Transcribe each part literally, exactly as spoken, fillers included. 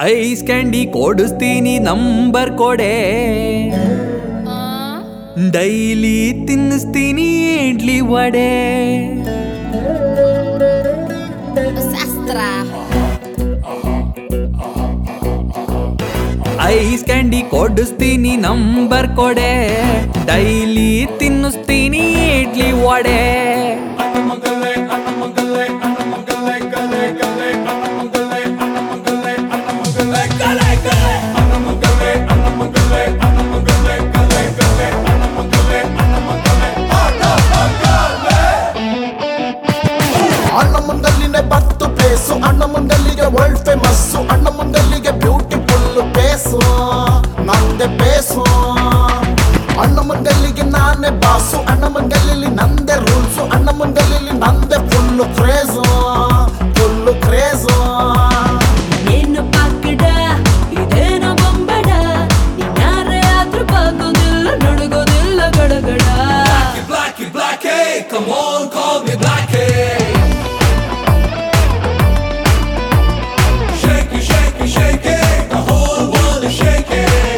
Ice candy ಕೊಡಿಸ್ತೀನಿ number ಕೊಡೆ, daily ತಿನ್ನಿಸ್ತೀನಿ ಇಡ್ಲಿ ವಡೆ. ಐಸ್ ಕ್ಯಾಂಡಿ ಕೊಡಿಸ್ತೀನಿ ನಂಬರ್ ಕೊಡೆ, ಡೈಲಿ ತಿನ್ನಿಸ್ತೀನಿ ಇಡ್ಲಿ ವಡೆ. ಅಣ್ಣ ಮುಂದಲ್ಲಿನೇ ಬರ್ತು ಪ್ಲೇಸು, ಅಣ್ಣ ಮುಂದಲ್ಲಿಗೆ ವರ್ಲ್ಡ್ ಫೇಮಸ್ಸು, ಅಣ್ಣ ಮುಂದಲ್ಲಿಗೆ ಬ್ಯೂಟಿಫುಲ್ ಬೇಸು, ನಂದೆ ಬೇಸು. ಅಣ್ಣ ಮುಂದಲ್ಲಿಗೆ ನಾನೇ ಬಾಸು, ಅಣ್ಣ ಮುಂದಲ್ಲಿ ನಂದೆ ರೂಲ್ಸು, ಅಣ್ಣ ಮುಂದಲ್ಲಿ ನಂದೆ ಫುಲ್ಲು ಕ್ರೇಜು, ಫುಲ್ಲು ಕ್ರೇಜು. ಏನು ಪಾಕಡ ಇದೇನೋ ಬೊಂಬಡ, ಇನ್ಯಾರೇ ಆದ್ರೂ ಬಾಗೋದಿಲ್ಲ ನಡುಗೋದಿಲ್ಲ ಗಡಗಡ. Blackie, Blackie, come on, call me Blackie. Shake it, shake it, shake it, the whole world is shaking.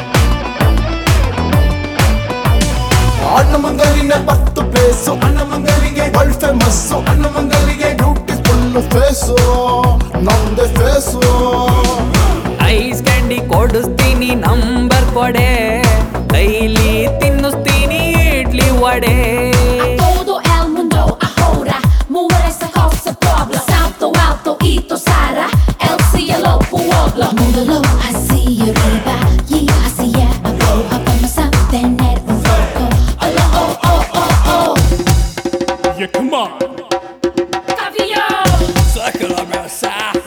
ಅಣ್ಣ ಮುಂದಲ್ಲಿನೇ ಬರ್ತು ಪ್ಲೇಸು, ಅಣ್ಣ ಮುಂದಲ್ಲಿಗೆ ವರ್ಲ್ಡ್ ಫೇಮಸ್ಸು, ಅಣ್ಣ ಮುಂದಲ್ಲಿಗೆ ಬ್ಯೂಟಿಫುಲ್ ಫೇಸು, ನಂದೆ ಫೇಸು. ಐಸ್ ಕ್ಯಾಂಡಿ ಕೊಡಿಸ್ತೀನಿ ನಂಬರ್ ಕೊಡೆ, ಡೈಲಿ ತಿನ್ನಿಸ್ತೀನಿ idli vada. Todo el mundo ahora mover esa cosa pobla, salto alto y tosara el cielo pueblo. Múdalo así arriba y así abajo, vamos a tener un foco. Hola, oh, oh, oh, oh. Yeah, come on. Caviar. Circle around side.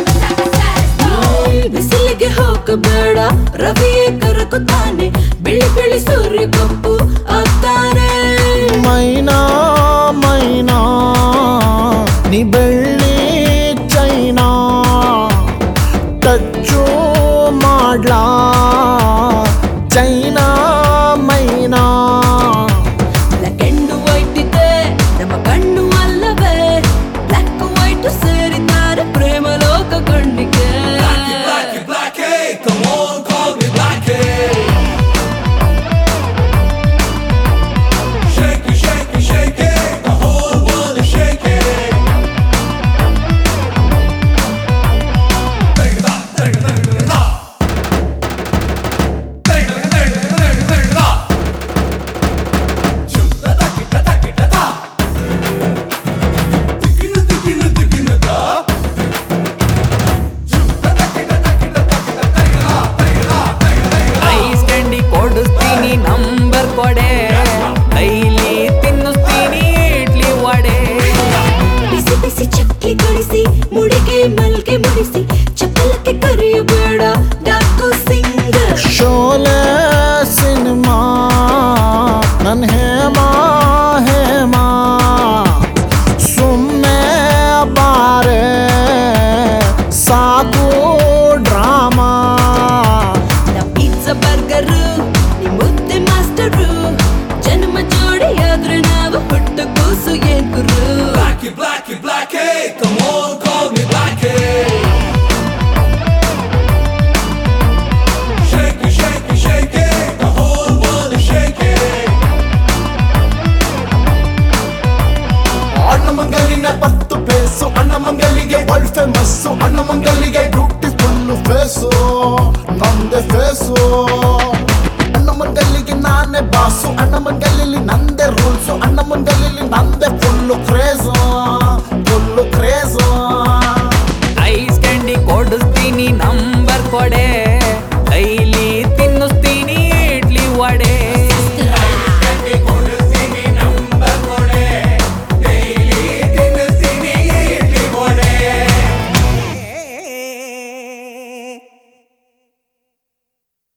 ಬಿಸಿಲಿಗೆ ಹೋಗಬೇಡ, ರವಿಯೇ ಕರಗುತ್ತಾನೆ, ಬಿಳಿ ಬಿಳಿ ಸೂರ್ಯ ಕಪ್ಪು ಆಗ್ತಾನೆ. ಮೈನಾ ಮೈನಾ ನೀ ಬೆಳ್ಳಿ ಚೈನಾ, touch ಮಾಡ್ಲಾ ಚೈನಾ ಮೈನಾ. ಕೆಂಡು ವೈಟ್ ಇದೆ ನಮ್ಮ ಕಣ್ಣು ಅಲ್ಲವೇ, ಬ್ಲಾಕ್ ವೈಟ್ ಸೇರಿದ್ದಾರೆ ಪ್ರೇಮ ಲೋಕ ಕಣ್ಣಿಗೆ. Blackie, Blackie, come on, call me Blackie. Shake it, shake it, shake it, the whole world is shaking. Take it up, take it, take it up. Take it, take it, take it, take it up. Shoot the duck it, the duck it, the duck. Digging it, digging it, digging it up. Shoot the duck it, the duck it, the duck it, take it up, take it up, take it, take it up. Ice candy ಕೊಡಿಸ್ತೀನಿ number ಕೊಡೆ, daily ತಿನ್ನಿಸ್ತೀನಿ ಇಡ್ಲಿ ವಡೆ. ಬಿಸಿ ಬಿಸಿ ಚಕ್ಕಿ ಕಳಿಸಿ ಮುಡಿಗೆ ಮಲ್ಗೆ ಮುಡಿಸಿ, ಚಪ್ಪಲಕ್ಕೆ ಕರೆಯಬೇಡ ಡಾಕು ಸಿಂಗ್. ಶೋಲೆ ಸಿನಿಮಾ ನನ್ ಹೇಮಾ ಹೇಮಾ, ಸುಮ್ಮನೆ ಬಾರೆ ಸಾಕು ಡ್ರಾಮಾ. ನಾ ಪಿಜ್ಜಾ ಬರ್ಗರು ನೀ ಮುದ್ದೆ ಮಾಸ್ಟರು, ಜನ್ಮ ಜೋಡಿ ಆದ್ರೆ ನಾವು ಹುಟ್ಟ ಕೂಸು ಏನ್ ಗುರು. Blackie, Blackie, Blackie, come on, call me Blackie. Shake it, shake it, shake it, the whole world is shaking. ಅಣ್ಣ ಮಂಗಲಿನ ಪತ್ತು ಪ್ಲೇಸು, ಅಣ್ಣ ಮಂಗಲಿಗೆ ವರ್ಲ್ಡ್ ಫೇಮಸ್ಸು, ಅಣ್ಣ ಮಂಗಲಿಗೆ ಬ್ಯೂಟಿಫುಲ್ ಫೇಸು, ನಂದೆ ಫೇಸು. ಅಣ್ಣ ಮಂಗಲಿಗೆ ನಾನೇ ಬಾಸು, ಅಣ್ಣ ಮಂಗಲಿಗೆ